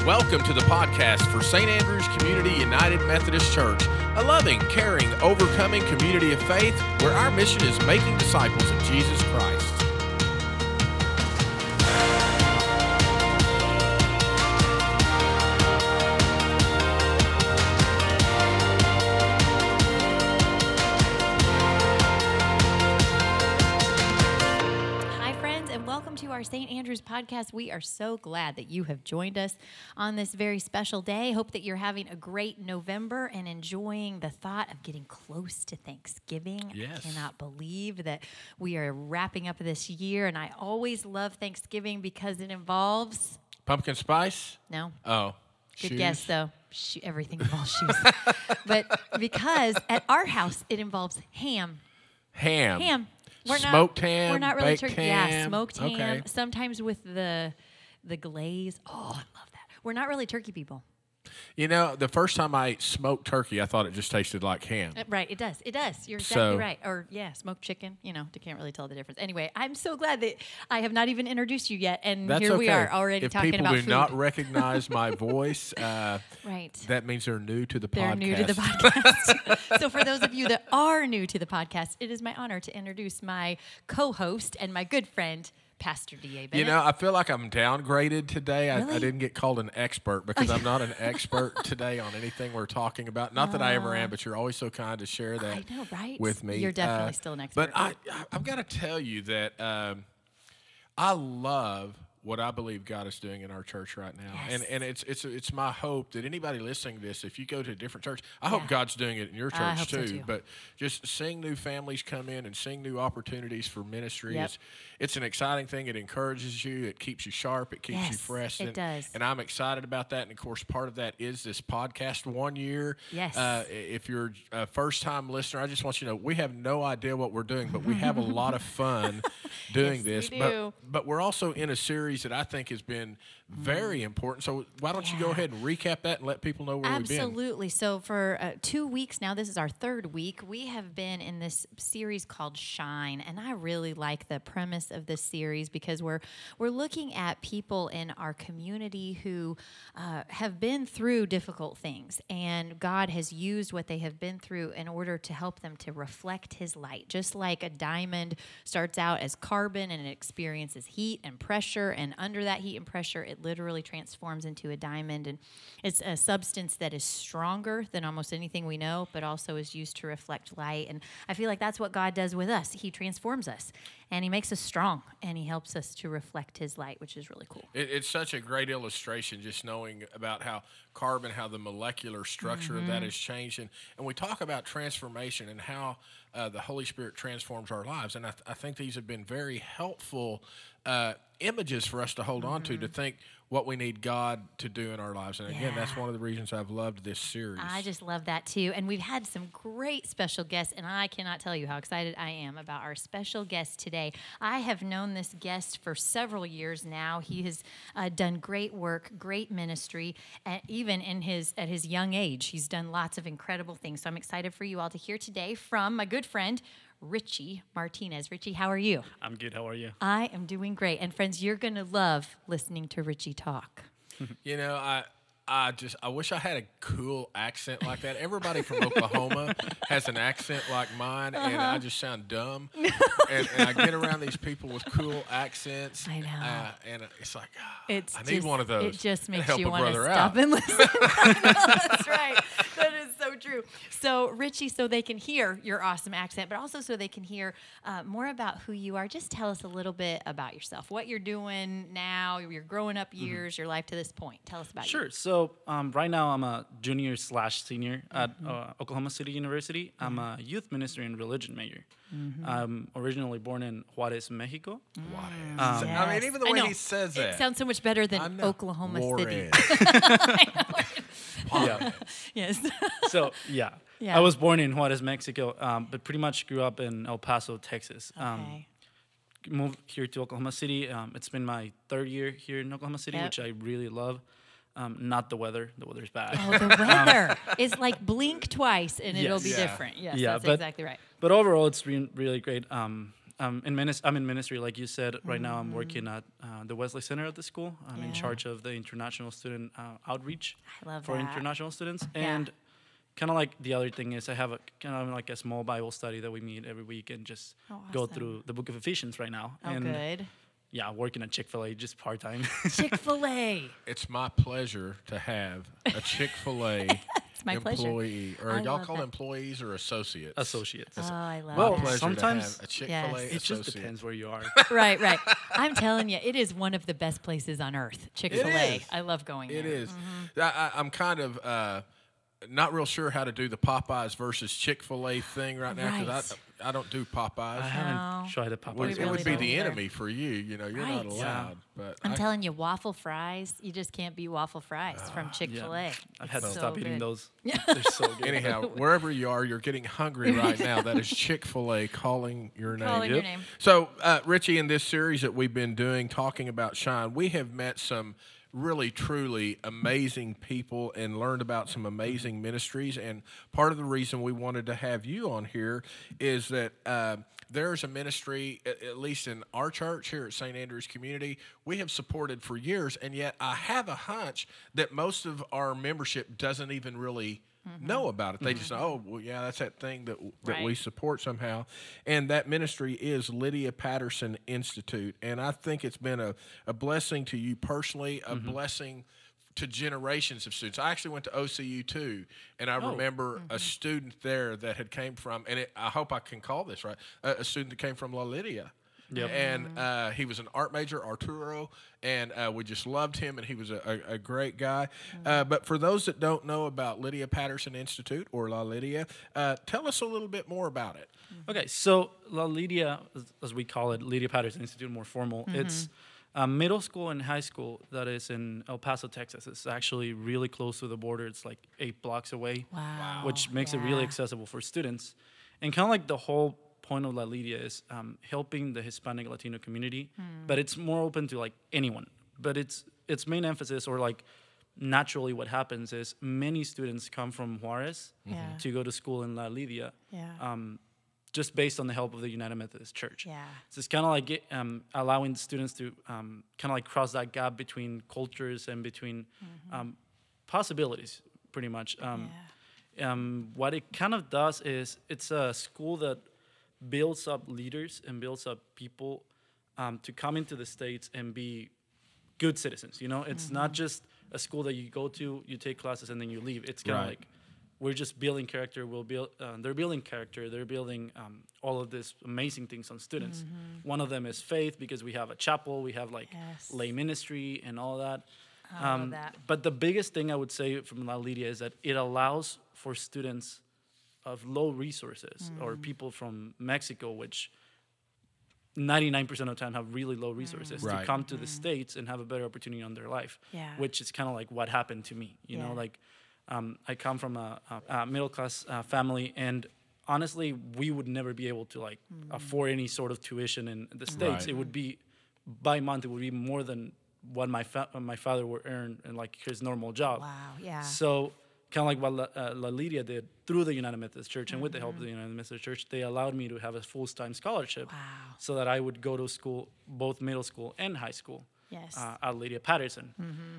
Welcome to the podcast for St. Andrew's Community United Methodist Church, a loving, caring, overcoming community of faith where our mission is making disciples of Jesus Christ. Our St. Andrew's podcast. We are so glad that you have joined us on this very special day. Hope that you're having a great November and enjoying the thought of getting close to Thanksgiving. Yes. I cannot believe that we are wrapping up this year, and I always love Thanksgiving because it involves... Pumpkin spice? No. Oh. Good shoes? guess, though. Everything involves shoes. But because at our house, it involves ham. Ham. Smoked ham, We're not really baked turkey. ham. Yeah, smoked ham. Okay. Sometimes with the glaze. Oh, I love that. We're not really turkey people. You know, the first time I ate smoked turkey, I thought it just tasted like ham. Right, it does. It does. You're exactly right. Or, yeah, smoked chicken. You can't really tell the difference. Anyway, I'm so glad that I have not even introduced you yet, and That's here okay. we are already talking about food. If people do not recognize my voice, right. that means they're new to the podcast. They're new to the podcast. So for those of you that are new to the podcast, it is my honor to introduce my co-host and my good friend, Pastor D.A. Bennett. You know, I feel like I'm downgraded today. Really? I didn't get called an expert because I'm not an expert today on anything we're talking about. Not that I ever am, but you're always so kind to share that I know, right? with me. You're definitely still an expert. But I've got to tell you that I love what I believe God is doing in our church right now. Yes. And it's my hope that anybody listening to this, if you go to a different church, I hope God's doing it in your I church hope so too. too. But just seeing new families come in and seeing new opportunities for ministry, Yep. it's an exciting thing. It encourages you. It keeps you sharp. It keeps you Yes, fresh. it does. And I'm excited about that. And, of course, part of that is this podcast 1 year. Yes. If you're a first-time listener, I just want you to know we have no idea what we're doing, but we have a lot of fun doing Yes, this. we do. But we're also in a series that I think has been very important. So why don't you go ahead and recap that and let people know where we've been? Absolutely. So for 2 weeks now, this is our third week, we have been in this series called Shine. And I really like the premise of this series because we're looking at people in our community who have been through difficult things. And God has used what they have been through in order to help them to reflect His light. Just like a diamond starts out as carbon and it experiences heat and pressure. And under that heat and pressure, it literally transforms into a diamond, and it's a substance that is stronger than almost anything we know, but also is used to reflect light. And I feel like that's what God does with us. He transforms us, and He makes us strong, and He helps us to reflect His light, which is really cool. It's such a great illustration, just knowing about how carbon, how the molecular structure of that has changed. And we talk about transformation and how the Holy Spirit transforms our lives. And I think these have been very helpful images for us to hold on to think what we need God to do in our lives. And again, that's one of the reasons I've loved this series. I just love that too. And we've had some great special guests, and I cannot tell you how excited I am about our special guest today. I have known this guest for several years now. He has done great work, great ministry, and even at his young age, he's done lots of incredible things. So I'm excited for you all to hear today from my good friend, Richie Martinez. Richie, how are you? I'm good. How are you? I am doing great. And friends, you're going to love listening to Richie talk. You know, I wish I had a cool accent like that. Everybody from Oklahoma has an accent like mine, and I just sound dumb. and I get around these people with cool accents. I know. And it's like, I need one of those. It just makes help you a want to brother stop out. and listen. I know, that's right. That is so true. So, Richie, so they can hear your awesome accent, but also so they can hear more about who you are, just tell us a little bit about yourself, what you're doing now, your growing up years, your life to this point. Tell us about you. Sure. So right now I'm a junior/senior at Oklahoma City University. I'm a youth ministry and religion major. I'm originally born in Juarez, Mexico. Juarez. Yes. I mean, even the I way know. he says It that. sounds so much better than I know. Oklahoma City. Juarez. Yeah. Yes. So yeah. I was born in Juarez, Mexico, but pretty much grew up in El Paso, Texas. Okay. Moved here to Oklahoma City. It's been my third year here in Oklahoma City, Yep. which I really love. Not the weather. The weather's bad. Oh, the weather is like blink twice and it'll be Yes. different. Yes, Yeah, that's but- exactly right. But overall, it's been really great. I'm in ministry, like you said. Right now, I'm working at the Wesley Center at the school. I'm in charge of the international student outreach I love for that. international students. Yeah. And kind of like the other thing is I have a kind of like a small Bible study that we meet every week and just go awesome. through the book of Ephesians right now. Oh, and good. yeah, working at Chick-fil-A just part-time. Chick-fil-A. It's my pleasure to have a Chick-fil-A It's my pleasure. employee, or I y'all love call that. employees or associates? Associates. Oh, I love Well, that. Pleasure sometimes to have a Chick-fil-A Yes. It associate. just depends where you are. Right, right. I'm telling you, it is one of the best places on earth. Chick-fil-A. is. I love going there. It is. I'm kind of not real sure how to do the Popeyes versus Chick-fil-A thing right now because Right. I don't do Popeyes. I haven't tried the Popeyes. Well, We it really would be don't the either. enemy for you. You know, you're not Right. allowed. But I'm telling you, waffle fries, you just can't beat waffle fries from Chick-fil-A. Yeah. I've had to It's stop so eating good. those. They're so good. anyhow, wherever you are, you're getting hungry right now. That is Chick-fil-A calling your name. Calling your name. So, Richie, in this series that we've been doing, talking about Shine, we have met some really, truly amazing people and learned about some amazing ministries. And part of the reason we wanted to have you on here is that there's a ministry, at least in our church here at St. Andrew's Community, we have supported for years. And yet I have a hunch that most of our membership doesn't even really know about it. They just know, oh, well, yeah, that's that thing that we Right. support somehow. And that ministry is Lydia Patterson Institute. And I think it's been a blessing to you personally, a blessing to generations of students. I actually went to OCU too, and I remember a student there that had came from, and I hope I can call this right, a student that came from La Lydia. Yep. And he was an art major, Arturo, and we just loved him, and he was a great guy. But for those that don't know about Lydia Patterson Institute or La Lydia, tell us a little bit more about it. Okay, so La Lydia, as we call it, Lydia Patterson Institute, more formal. It's a middle school and high school that is in El Paso, Texas. It's actually really close to the border. It's like 8 blocks away, Wow. which makes it really Yeah. accessible for students. And kind of like the whole point of La Lydia is helping the Hispanic Latino community, but it's more open to like anyone. But its main emphasis, or like naturally what happens, is many students come from Juarez Yeah. to go to school in La Lydia. Yeah. Just based on the help of the United Methodist Church. Yeah. So it's kind of like allowing students to kind of like cross that gap between cultures and between possibilities, pretty much. What it kind of does is it's a school that builds up leaders and builds up people to come into the States and be good citizens. You know, it's not just a school that you go to, you take classes, and then you leave. It's kind of Right. like we're just building character. They're building character. They're building all of these amazing things on students. One of them is faith, because we have a chapel, we have like Yes. lay ministry and all that. I love that. But the biggest thing I would say from La Lydia is that it allows for students of low resources or people from Mexico, which 99% of the time have really low resources, to Right. come to the States and have a better opportunity on their life, Yeah. which is kind of like what happened to me. You know, Yeah. like I come from a middle-class family, and honestly, we would never be able to like afford any sort of tuition in the States. Right. It would be, by month, it would be more than what my father would earn in like his normal job. Wow. Yeah. So kind of like what La Lydia did through the United Methodist Church, and with the help of the United Methodist Church, they allowed me to have a full-time scholarship, Wow. so that I would go to school, both middle school and high school, Yes. at Lydia Patterson.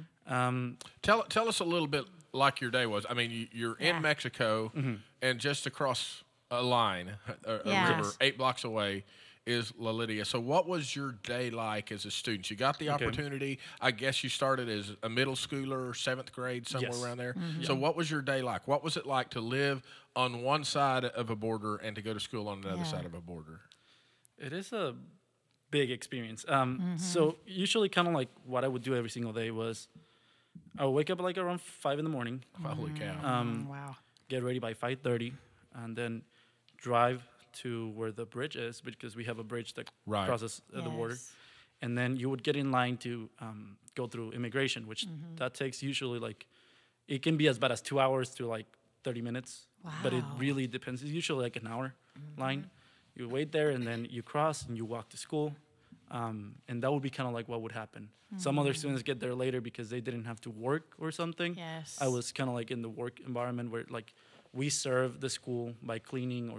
Tell us a little bit like your day was. I mean, you're Yeah. in Mexico, and just across a line, a Yeah. river, 8 blocks away, is La Lydia. So what was your day like as a student? You got the opportunity. I guess you started as a middle schooler, 7th grade, somewhere Yes. around there. So what was your day like? What was it like to live on one side of a border and to go to school on the other Yeah. side of a border? It is a big experience. So usually kind of like what I would do every single day was I would wake up like around 5 in the morning, Holy cow. Wow. get ready by 5:30, and then drive to where the bridge is, because we have a bridge that Right. crosses the border. Yes. And then you would get in line to go through immigration, which that takes usually like, it can be as bad as 2 hours to like 30 minutes. But it Wow. really depends. It's usually like an hour line. You wait there, and then you cross and you walk to school. And that would be kind of like what would happen. Some other students get there later because they didn't have to work or something. Yes. I was kind of like in the work environment where like we serve the school by cleaning or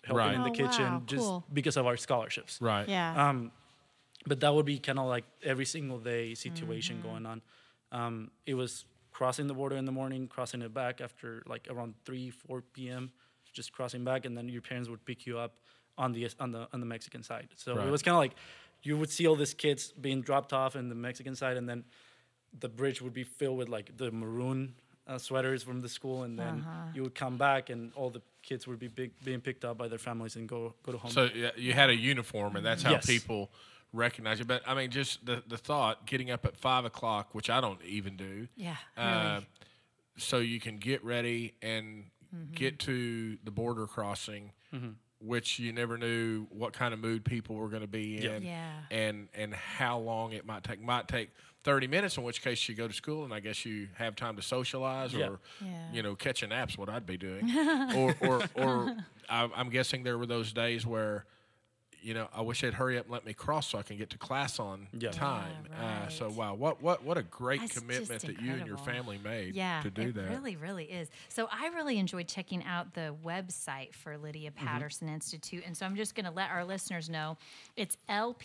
helping Right. in the Oh, kitchen wow, just cool. because of our scholarships. Right. Yeah. But that would be kind of like every single day situation going on. It was crossing the border in the morning, crossing it back after like around 3-4 p.m., just crossing back, and then your parents would pick you up on the Mexican side. So Right. it was kind of like you would see all these kids being dropped off in the Mexican side, and then the bridge would be filled with like the maroon sweaters from the school, and then you would come back, and all the kids would be being picked up by their families and go to home. So yeah, you had a uniform, and that's how Yes. people recognize you. But I mean, just the thought, getting up at 5 o'clock, which I don't even do. Yeah. Uh, Really. so you can get ready and get to the border crossing, which you never knew what kind of mood people were going to be in, Yeah. and how long it might take. Might take 30 minutes, in which case you go to school, and I guess you have time to socialize, Yeah. or Yeah. catch a nap's what I'd be doing, or I'm guessing there were those days where. I wish they'd hurry up and let me cross so I can get to class on time. Yeah, So right. wow, what a great That's commitment just that you and your incredible. family made Yeah, to do it that. really, really is. So I really enjoyed checking out the website for Lydia Patterson Institute. And so I'm just going to let our listeners know it's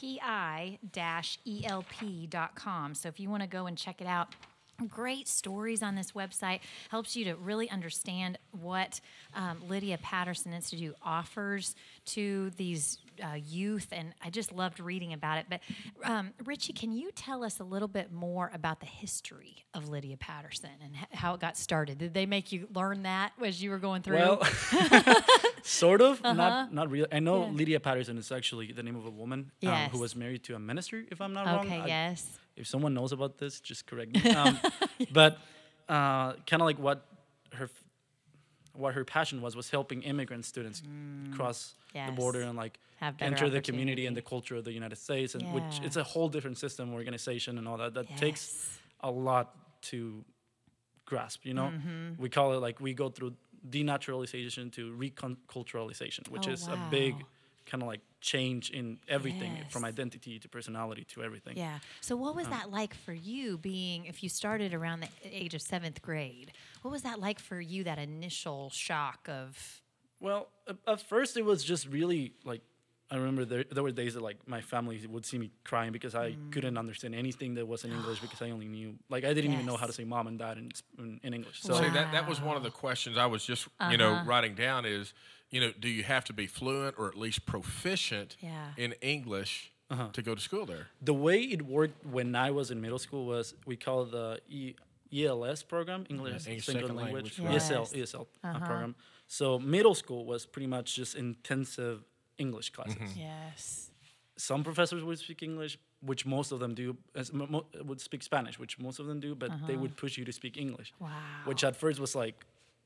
lpi-elp.com. So if you want to go and check it out, great stories on this website, helps you to really understand what Lydia Patterson Institute offers to these youth, and I just loved reading about it. But Richie, can you tell us a little bit more about the history of Lydia Patterson and how it got started? Did they make you learn that as you were going through? Well, sort of, not really. I know Yeah. Lydia Patterson is actually the name of a woman Yes. who was married to a minister, if I'm not wrong. Okay, yes. If someone knows about this, just correct me. But kind of like what her passion was helping immigrant students cross the Yes. border and like Have better enter the community and the opportunity. culture of the United States, and which Yeah. it's a whole different system, organization, and all that. That takes Yes. a lot to grasp. Mm-hmm. We call it like we go through denaturalization to reculturalization, which Oh, is a big wow. kind of like change in everything from Yes. identity to personality to everything. Yeah. So what was that like for you if you started around the age of 7th grade? What was that like for you, that initial shock of, Well, at first it was just really like I remember there were days that like my family would see me crying because I couldn't understand anything that was in English because I only knew like I didn't even know how to Yes. say mom and dad in English. So See, that was one of the questions I was just writing down is, do you have to be fluent or at least proficient Yeah. in English to go to school there? the way it worked when I was in middle school was we call it the ELS program, English English Second Second Language, Language, right. ESL program. So middle school was pretty much just intensive English classes. yes. Some professors would speak English, which most of them do, would speak Spanish, which most of them do, but they would push you to speak English. Wow. Which at first was like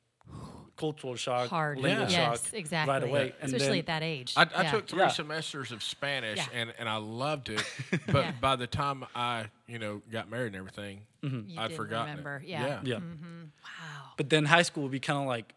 cultural shock, Hard. language Yes, shock exactly. right away. And Especially then, at that age. I Yeah. took 3 Yeah. semesters of Spanish, Yeah. and I loved it. But Yeah. by the time I, got married and everything, You I'd didn't forgotten remember. it. Yeah. yeah. Wow. But then high school would be kind of like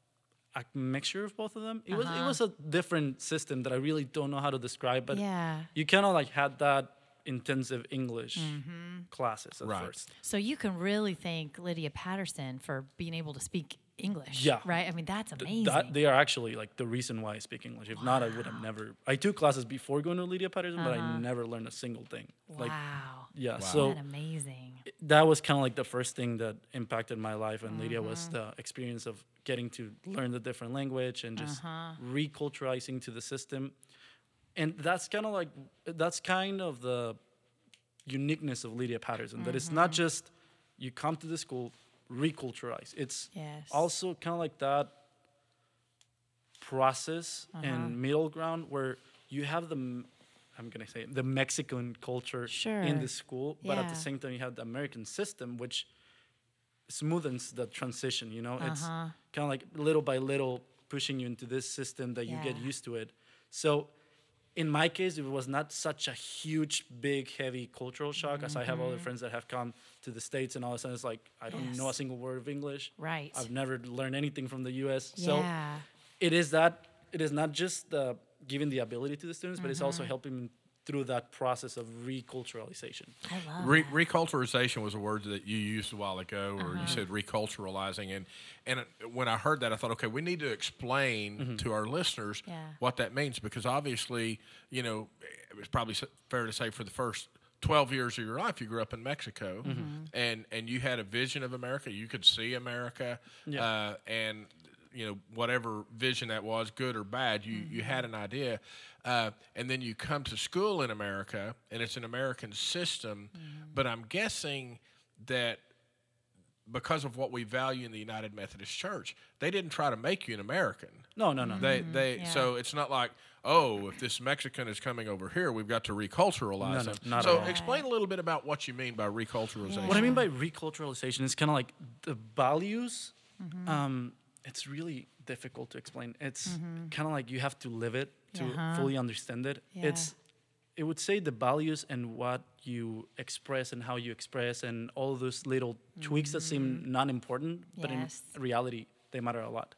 a mixture of both of them. It was a different system that I really don't know how to describe, but Yeah. you kind of like had that intensive English classes at Right. first. So you can really thank Lydia Patterson for being able to speak English. Yeah. Right? I mean, that's amazing. That they are actually like the reason why I speak English. If not, I would have never. I took classes before going to Lydia Patterson, but I never learned a single thing. Like, wow. yeah. Wow. So That's amazing. that was kind of like the first thing that impacted my life, and Lydia was the experience of getting to learn the different language and just reculturalizing to the system. And that's kind of the uniqueness of Lydia Patterson. That it's not just you come to the school, reculturalize. It's Yes. also kind of like that process and middle ground where you have I'm gonna say the Mexican culture Sure. in the school, but at the Yeah. same time you have the American system, which smoothens the transition. It's kind of like little by little pushing you into this system that you get Yeah. used to it. So in my case, it was not such a huge, big, heavy cultural shock as I have other friends that have come to the States and all of a sudden it's like, I don't know a Yes. single word of English. Right. I've never learned anything from the US. So Yeah. it is not just giving the ability to the students, but it's also helping through that process of reculturalization. I love that. Reculturalization was a word that you used a while ago, or you said reculturalizing, and when I heard that, I thought, okay, we need to explain to our listeners what that means, because obviously, it's probably fair to say for the first 12 years of your life, you grew up in Mexico, and you had a vision of America. You could see America, and whatever vision that was, good or bad, you had an idea. And then you come to school in America, and it's an American system. But I'm guessing that because of what we value in the United Methodist Church, they didn't try to make you an American. No. So it's not like, oh, if this Mexican is coming over here, we've got to reculturalize them. not So at all. explain a little bit about what you mean by reculturalization. What I mean by reculturalization is kind of like the values. It's really difficult to explain. It's kind of like you have to live it to fully understand it. Yeah. It would say the values and what you express and how you express and all those little tweaks that seem not important, but in Yes. reality, they matter a lot.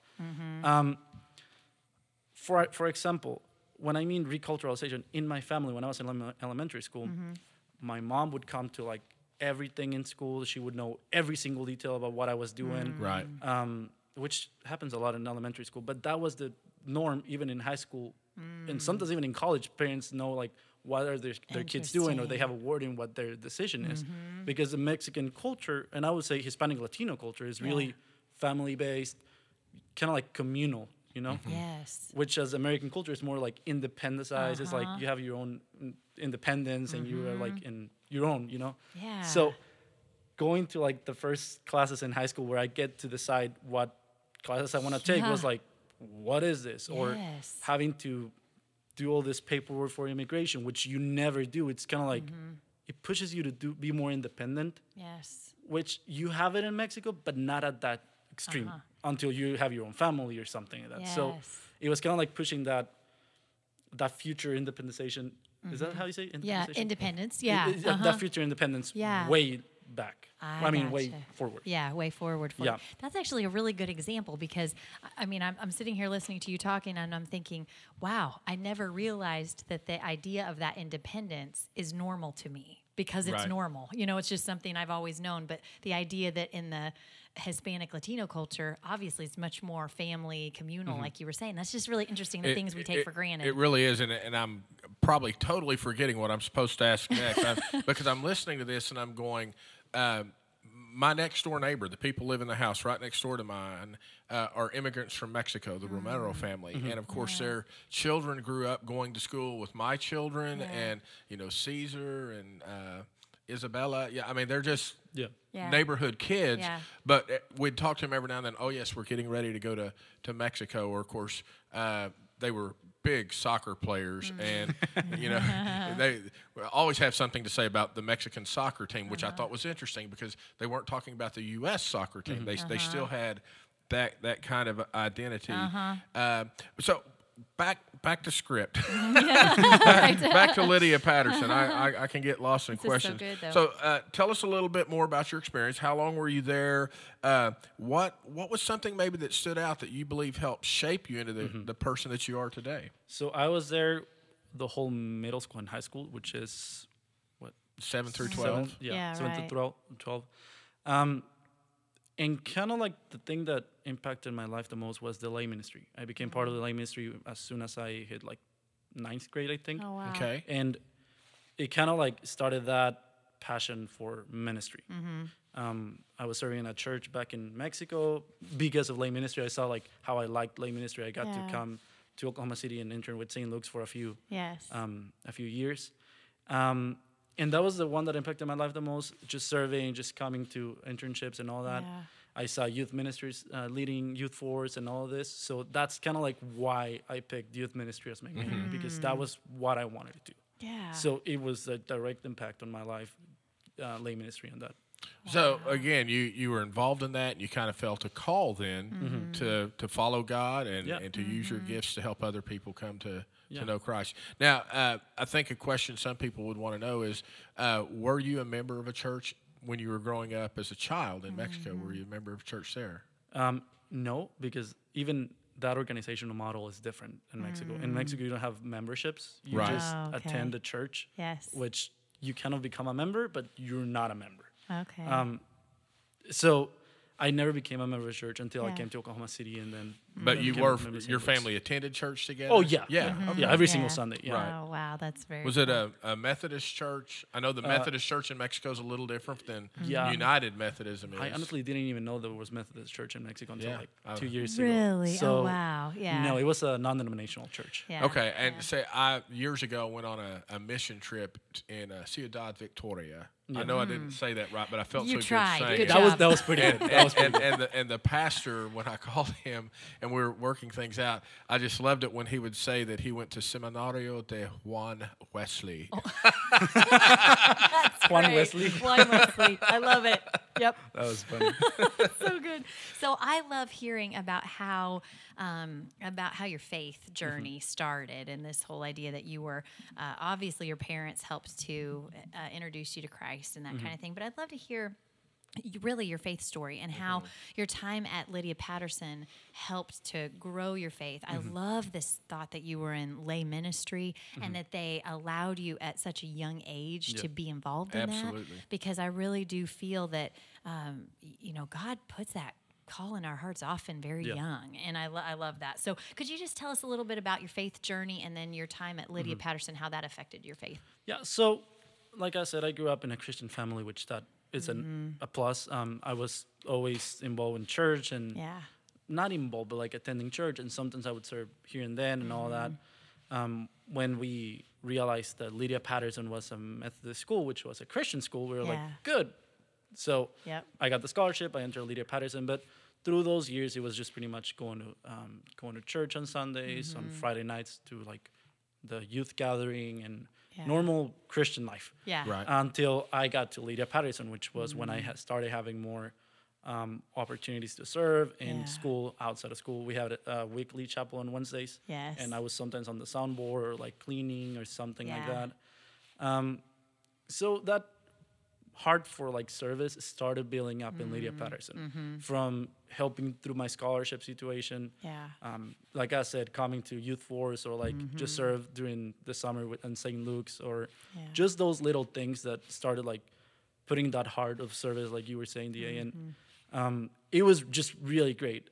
For example, when I mean reculturalization, in my family, when I was in elementary school, my mom would come to like everything in school. She would know every single detail about what I was doing. Right. Which happens a lot in elementary school, but that was the norm even in high school, and sometimes even in college. Parents know like what are their kids doing, or they have a word in what their decision is, because the Mexican culture, and I would say Hispanic Latino culture, is really family based, kind of like communal, Yes. which as American culture is more like independentized. It's like you have your own independence and you are like in your own, Yeah. So going to like the first classes in high school where I get to decide what classes I want to take was like, what is this? Or Yes. having to do all this paperwork for immigration, which you never do. It's kind of like it pushes you to be more independent, Yes. which you have it in Mexico, but not at that extreme until you have your own family or something like that. So Yes. it was kind of like pushing that future independization. Is that how you say it? Yeah. Independization? Independence. Yeah. That future independence Yeah. way back. I mean, way gotcha. forward. Yeah, way forward. Yeah. That's actually a really good example because, I mean, I'm sitting here listening to you talking and I'm thinking, wow, I never realized that the idea of that independence is normal to me because it's Right. normal. It's just something I've always known. But the idea that in the Hispanic Latino culture, obviously it's much more family, communal, like you were saying. That's just really interesting, the things we take for granted. It really is, and I'm probably totally forgetting what I'm supposed to ask next because I'm listening to this and I'm going, my next door neighbor, the people live in the house right next door to mine, are immigrants from Mexico, the Romero family, and of course their children grew up going to school with my children, and Caesar and Isabella. Yeah, I mean they're just Yeah. neighborhood kids. Yeah. But we'd talk to them every now and then. Oh yes, we're getting ready to go to Mexico. Or of course they were big soccer players, and they always have something to say about the Mexican soccer team, which I thought was interesting because they weren't talking about the U.S. soccer team. They still had that kind of identity. So back to script. Back to Lydia Patterson. I can get lost in This is so questions. good, though. So tell us a little bit more about your experience. How long were you there? What was something maybe that stood out that you believe helped shape you into the person that you are today? So I was there the whole middle school and high school, which is 7 through 12. Yeah, 7 right. to 12. And kind of like the thing that impacted my life the most was the lay ministry. I became part of the lay ministry as soon as I hit like 9th grade, I think. Oh, wow. Okay. And it kind of like started that passion for ministry. I was serving in a church back in Mexico because of lay ministry. I saw like how I liked lay ministry. I got to Yeah. come to Oklahoma City and intern with St. Luke's for a few Yes. years. And that was the one that impacted my life the most, just serving, just coming to internships and all that. Yeah. I saw youth ministries, leading youth force and all of this. So that's kind of like why I picked youth ministry as my major, because that was what I wanted to do. Yeah. So it was a direct impact on my life, lay ministry and that. So again, you were involved in that, and you kind of felt a call then to follow God and to use your gifts to help other people come to know Christ. Now, I think a question some people would want to know is, were you a member of a church when you were growing up as a child in Mexico? Were you a member of a church there? No, because even that organizational model is different in Mexico. In Mexico, you don't have memberships. You Right. just Oh, okay. attend the church, Yes. which you kind of become a member, but you're not a member. Okay. So I never became a member of church until I Yeah. came to Oklahoma City, and then. But you became were a member of St. your Luke's. family attended church together. Oh yeah, yeah. Okay. yeah, every single Sunday. Yeah. Right. Oh wow, that's very. Was it a Methodist church? I know the Methodist church in Mexico is a little different than Yeah. United Methodism is. I honestly didn't even know there was Methodist church in Mexico until Yeah. like 2 years ago. Really? So, Oh wow. Yeah. No, it was a non-denominational church. Yeah. Okay, and say I years ago went on a mission trip in Ciudad Victoria. I know I didn't say that right, but I felt You so tried. good saying Good it. job. That was pretty good. That was pretty good. And the pastor, when I called him and we were working things out, I just loved it when he would say that he went to Seminario de Juan Wesley. Juan Great. Wesley. Juan Wesley. I love it. Yep. That was funny. So good. So I love hearing about how your faith journey started, and this whole idea that you were obviously your parents helped to introduce you to Christ and that kind of thing. But I'd love to hear really your faith story and how your time at Lydia Patterson helped to grow your faith. I love this thought that you were in lay ministry and that they allowed you at such a young age to be involved in Absolutely. that, because I really do feel that God puts that call in our hearts often very young, and I love that. So could you just tell us a little bit about your faith journey and then your time at Lydia Patterson, how that affected your faith? Yeah. So, like I said, I grew up in a Christian family, which that is a plus. I was always involved in church and Yeah. not involved, but like attending church, and sometimes I would serve here and then and all that. When we realized that Lydia Patterson was a Methodist school, which was a Christian school, we were like, Yeah. good. So Yep. I got the scholarship. I entered Lydia Patterson, but through those years, it was just pretty much going to church on Sundays, on Friday nights to like the youth gathering and Yeah. normal Christian life. Yeah. Right. Until I got to Lydia Patterson, which was when I started having more opportunities to serve in Yeah. school, outside of school. We had a weekly chapel on Wednesdays. Yes. And I was sometimes on the soundboard or like cleaning or something like Yeah. that. So that heart for like service started building up in Lydia Patterson from helping through my scholarship situation. Yeah. Like I said, coming to Youth Force or like just serve during the summer in St. Luke's or Yeah. just those little things that started like putting that heart of service, like you were saying, DA. And it was just really great.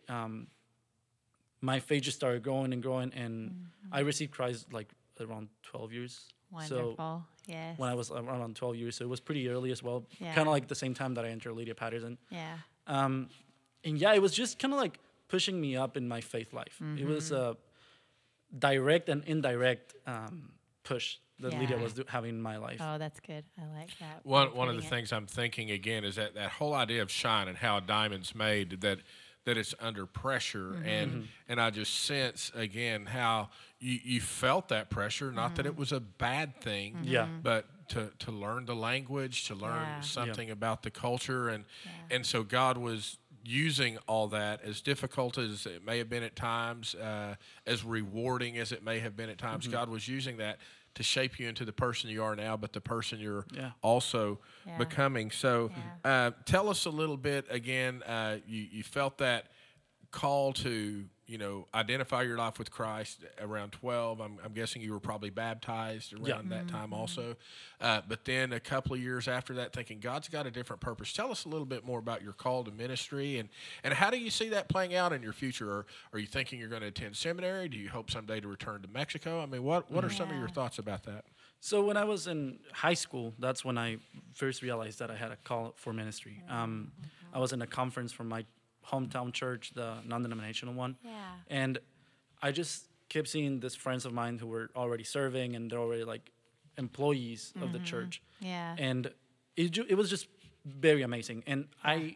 My faith just started growing and growing, and I received Christ like around 12 years. Wonderful. So Yes. when I was around 12 years, so it was pretty early as well. Yeah. Kind of like the same time that I entered Lydia Patterson. Yeah. And yeah, it was just kind of like pushing me up in my faith life. It was a direct and indirect push that Lydia Yeah. was having in my life. Oh, that's good. I like that. One Way of the putting it. things I'm thinking again is that whole idea of shine and how a diamond's made, that it's under pressure, and I just sense again how you felt that pressure. Not that it was a bad thing, Yeah. but to learn the language, to learn Yeah. something about the culture, and so God was using all that, as difficult as it may have been at times, as rewarding as it may have been at times. God was using that to shape you into the person you are now, but the person you're Yeah. also Yeah. becoming. So tell us a little bit again. You felt that call to identify your life with Christ around 12. I'm guessing you were probably baptized around that time also. But then a couple of years after that, thinking God's got a different purpose. Tell us a little bit more about your call to ministry, and how do you see that playing out in your future? Or are you thinking you're going to attend seminary? Do you hope someday to return to Mexico? I mean, what are some of your thoughts about that? So when I was in high school, that's when I first realized that I had a call for ministry. I was in a conference from my hometown church, the non-denominational one. Yeah. And I just kept seeing these friends of mine who were already serving, and they're already like employees of the church. Yeah. And it was just very amazing. And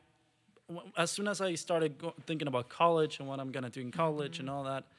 as soon as I started thinking about college and what I'm going to do in college and all that,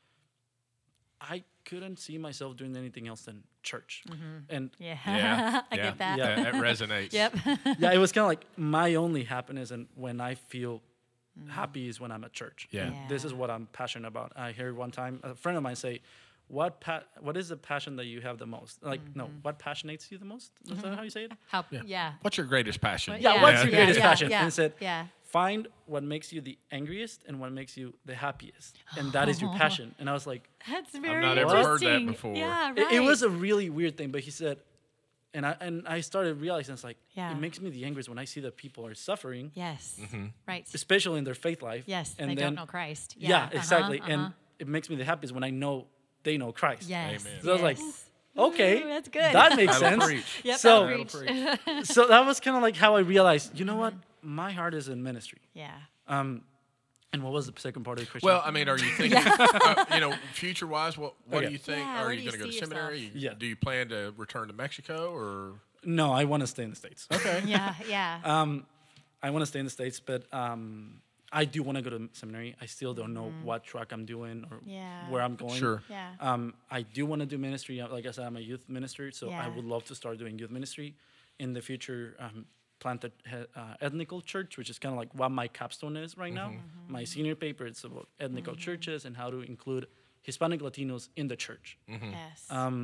I couldn't see myself doing anything else than church. And Yeah. I get that. Yeah, that resonates. Yep. yeah, it was kind of like my only happiness, and when I feel happy is when I'm at church. Yeah. Yeah. This is what I'm passionate about. I heard one time a friend of mine say, what is the passion that you have the most? Like, no, what passionates you the most? Is that how you say it? How? Yeah. What's your greatest passion? Yeah, what's your greatest passion? Yeah. And he said, Yeah. find what makes you the angriest and what makes you the happiest, and that is your passion. And I was like, That's very not interesting. ever heard that before. Yeah, right. it was a really weird thing, but he said, and I started realizing, it's like, Yeah. it makes me the angriest when I see that people are suffering, Yes. Right. especially in their faith life. Yes, and they then, don't know Christ. Yeah, exactly. And it makes me the happiest when I know they know Christ. Yes. Amen. So I was like, yes. okay, Ooh, that's good. that makes That'll sense. preach. Yep, So- that'll preach. So that was kind of like how I realized, you know what, my heart is in ministry. Yeah. And what was the second part of the question? Well, I mean, are you thinking, future-wise, what Okay. do you think? Yeah, are where you do you going to go to see seminary? yourself? Yeah. Do you plan to return to Mexico or? no, I want to stay in the States. Okay. Yeah. Yeah. I want to stay in the States, but I do want to go to seminary. I still don't know what track I'm doing or Yeah. where I'm going. Sure. Yeah. I do want to do ministry. Like I said, I'm a youth minister, so Yeah. I would love to start doing youth ministry in the future. Plant a ethnical church, which is kind of like what my capstone is right now. My senior paper is about ethnical churches and how to include Hispanic Latinos in the church. Yes.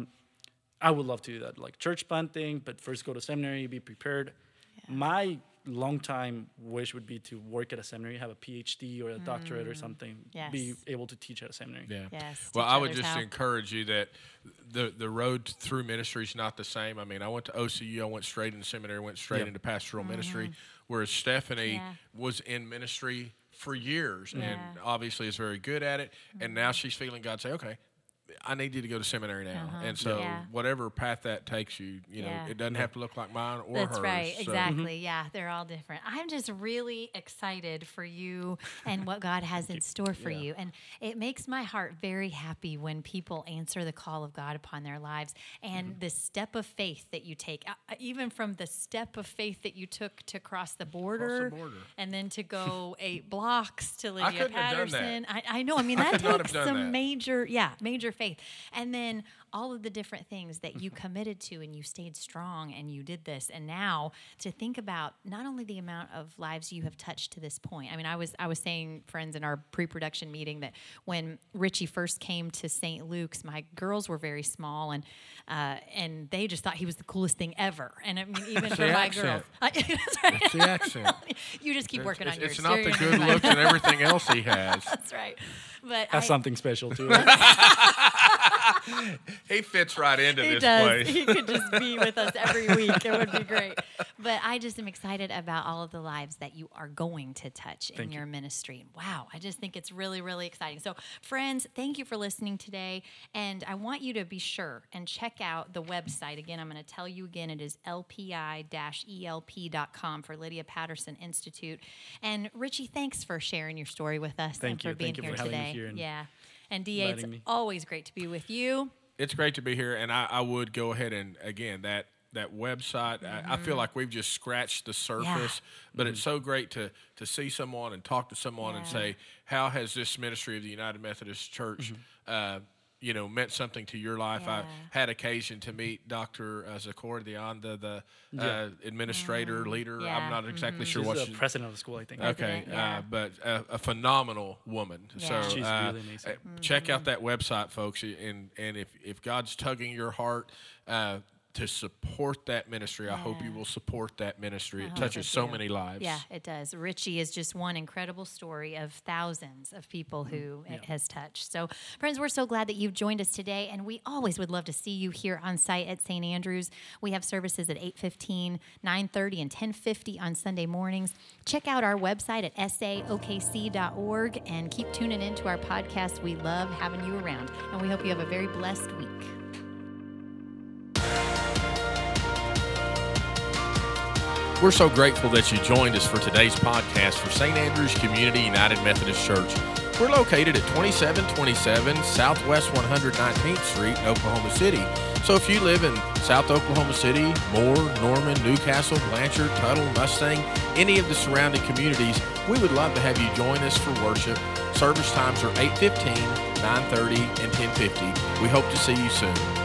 I would love to do that, like church planting, but first go to seminary, be prepared. My long time wish would be to work at a seminary, have a PhD or a doctorate or something, be Yes. able to teach at a seminary. Yeah. Yes, Well, teach I would others just how. encourage you that the road through ministry is not the same. I mean, I went to OCU, I went straight into seminary, went straight Yep. into pastoral ministry, whereas Stephanie Yeah. was in ministry for years and Yeah. obviously is very good at it. And now she's feeling God say, okay, I need you to go to seminary now. And so Yeah. whatever path that takes you, Yeah. it doesn't have to look like mine or That's hers. right. So- Exactly. Yeah, they're all different. I'm just really excited for you and what God has in store for you. And it makes my heart very happy when people answer the call of God upon their lives and the step of faith that you take, even from the step of faith that you took to cross the border, border. and then to go 8 blocks to I Lydia couldn't have done that. Patterson. I know. I mean, that could not have takes done some that. major faith. And then all of the different things that you committed to and you stayed strong and you did this. And now to think about not only the amount of lives you have touched to this point. I mean, I was saying, friends, in our pre-production meeting that when Richie first came to St. Luke's, my girls were very small and they just thought he was the coolest thing ever. And I mean, even for the my accent. girls. It's the accent. You just keep working on yours. It's not You're the gonna good be fine. looks and everything else he has. That's right. But Has something special to it. He fits right into he this does. place. He could just be with us every week. It would be great. But I just am excited about all of the lives that you are going to touch in your ministry. Wow. I just think it's really, really exciting. So, friends, thank you for listening today. And I want you to be sure and check out the website. Again, I'm going to tell you again, it is lpi-elp.com for Lydia Patterson Institute. And Richie, thanks for sharing your story with us and Thank for you. being Thank you here for having me today. here and Yeah. And DA, it's inviting me. always great to be with you. It's great to be here, and I would go ahead and again that website. I feel like we've just scratched the surface, but it's so great to see someone and talk to someone and Yeah. say, how has this ministry of the United Methodist Church, meant something to your life? Yeah. I've had occasion to meet Dr. Zakor Dianda, the administrator, leader. Yeah. I'm not exactly sure She's what the she's. president of the school, I think. Okay, President, yeah. but a phenomenal woman. Yeah. So She's really amazing. check out that website, folks. And if God's tugging your heart to support that ministry, I hope you will support that ministry. It touches so many lives. Yeah, it does. Richie is just one incredible story of thousands of people who it has touched. So, friends, we're so glad that you've joined us today, and we always would love to see you here on site at St. Andrews. We have services at 8:15, 9:30, and 10:50 on Sunday mornings. Check out our website at saokc.org and keep tuning into our podcast. We love having you around, and we hope you have a very blessed week. We're so grateful that you joined us for today's podcast for St. Andrews Community United Methodist Church. We're located at 2727 Southwest 119th Street in Oklahoma City. So if you live in South Oklahoma City, Moore, Norman, Newcastle, Blanchard, Tuttle, Mustang, any of the surrounding communities, we would love to have you join us for worship. Service times are 8:15, 9:30, and 10:50. We hope to see you soon.